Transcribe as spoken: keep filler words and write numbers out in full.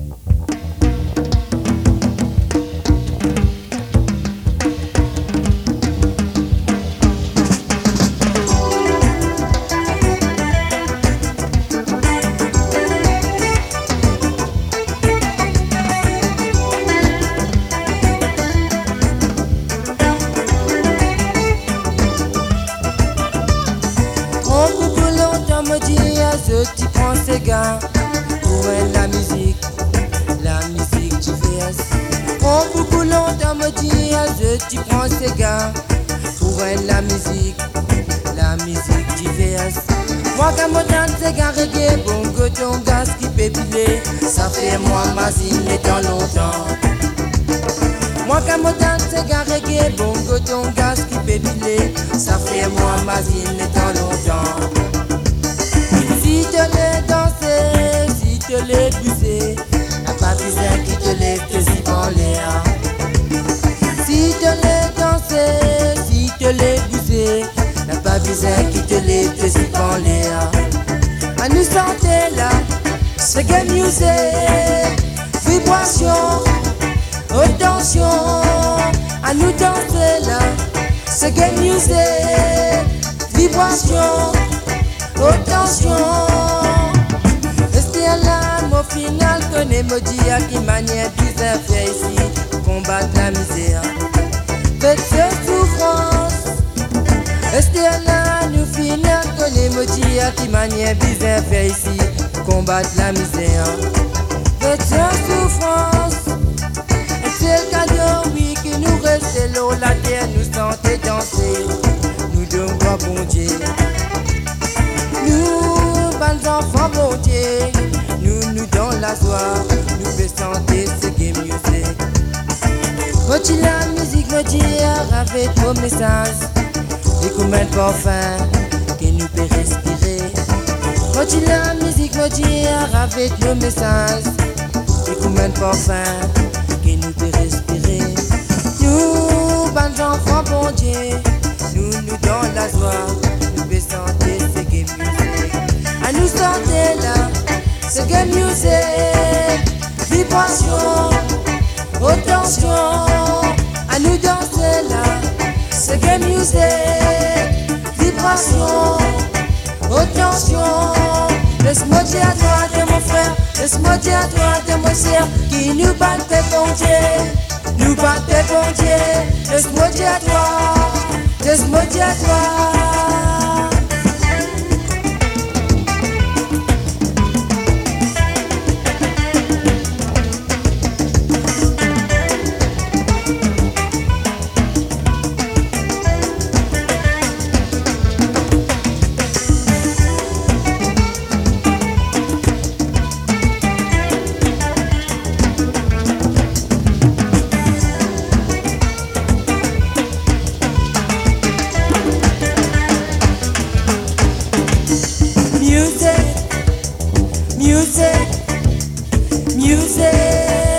Tu prends ces gars pour la musique, la musique du V S. Prends beaucoup longtemps me dire, tu prends ces gars pour la musique, la musique du V S. Moi quand me donne ces gars reggae, bongo ton gaz qui peut piler, ça fait moi ma zine dans longtemps. Moi quand me donne ces gars reggae, bongo ton gaz qui peut piler, ça fait moi ma zine dans longtemps. Si te l'ai dansé, si te l'ai busé, n'a pas besoin qui te l'ait si en l'air. Si te l'ai dansé, si te l'ai busé, n'a pas besoin qui te l'ait si en l'air. À nous santé là, c'est que music, vibration, haute tension. À nous danser là, c'est que music, vibration. Haute tension, restez à l'âme au final, connais me dire qui manière bizarre fait ici, combattre la misère, faites cette souffrance. Restez à l'âme au final, connais me dire qui manière bizarre fait ici, combattre la misère, faites cette souffrance. Et c'est le cadeau, oui, qui nous reste l'eau, la terre nous sentait danser, nous donnons quoi bon Dieu. Nous, bons enfants, bon Dieu, nous, nous dans la joie, nous faisons chanter ce game music. Quand la musique me dit avec vos messages, et combien de parfums que nous peut respirer. Quand la musique me dit avec vos messages, et combien de parfums que nous peut respirer. Nous, bons enfants, bon Dieu, nous, nous dans la joie, nous faisons chanter ce game music. À nous sortir là, ce game music, vibration, haute tension. À nous danser là, ce game music, vibration, haute tension. Laisse-moi dire à toi de mon frère, laisse-moi dire à toi de mon sœur, qui nous battent bon Dieu, nous battent bon Dieu. Laisse-moi dire à toi, laisse-moi dire à toi. Music, music, music.